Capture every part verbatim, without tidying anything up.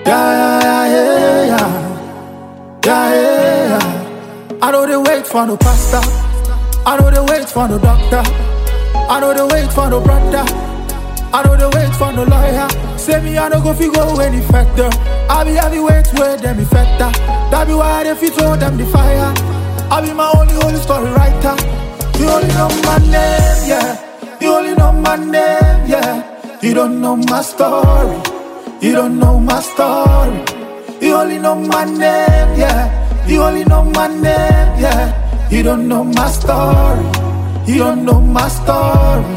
Yeah, yeah, yeah, yeah, yeah, yeah, yeah. I know they wait for no pastor. I know they wait for no doctor. I know they wait for no brother. I know they wait for no lawyer. Say me I no go fi go any factor. I be heavyweight where them effector. That be why they fi throw them the fire. I be my only holy story writer. You only know my name, yeah. You only know my name, yeah. You don't know my story. You don't know my story. You only know my name, yeah. You only know my name, yeah. You don't know my story. You don't know my story.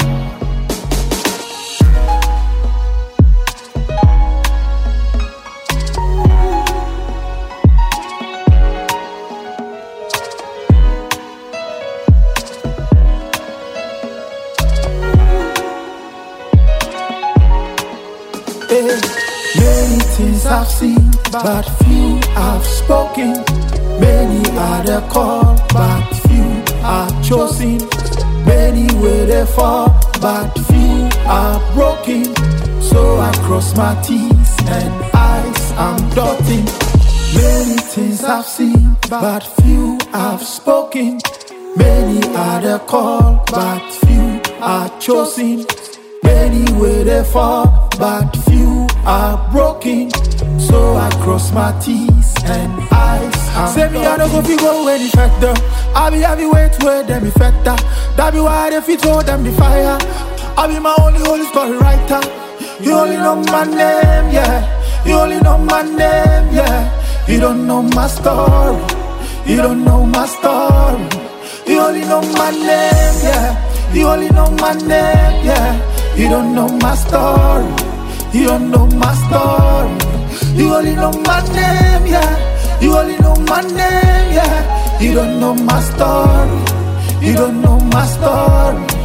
Many things I've seen, but few I've spoken. Many are the called, but few are chosen. Many were there fall, but few are broken. So I cross my T's and I's I'm dotting. Many things I've seen, but few I've spoken. Many are the called, but few are chosen. Many were there fall, but few are broken. So I cross my T's and I's. Say me I don't go fi go any factor. I be heavyweight where them effector. That be why they fi throw them the fire. I be my only holy story writer. You only know my name, yeah. You only know my name, yeah. You don't know my story. You don't know my story. You only know my name, yeah. You only know my name, yeah. You don't know my story. You don't know my story. You only know my name, yeah. You only know my name, yeah. You don't know my story. You don't know my story.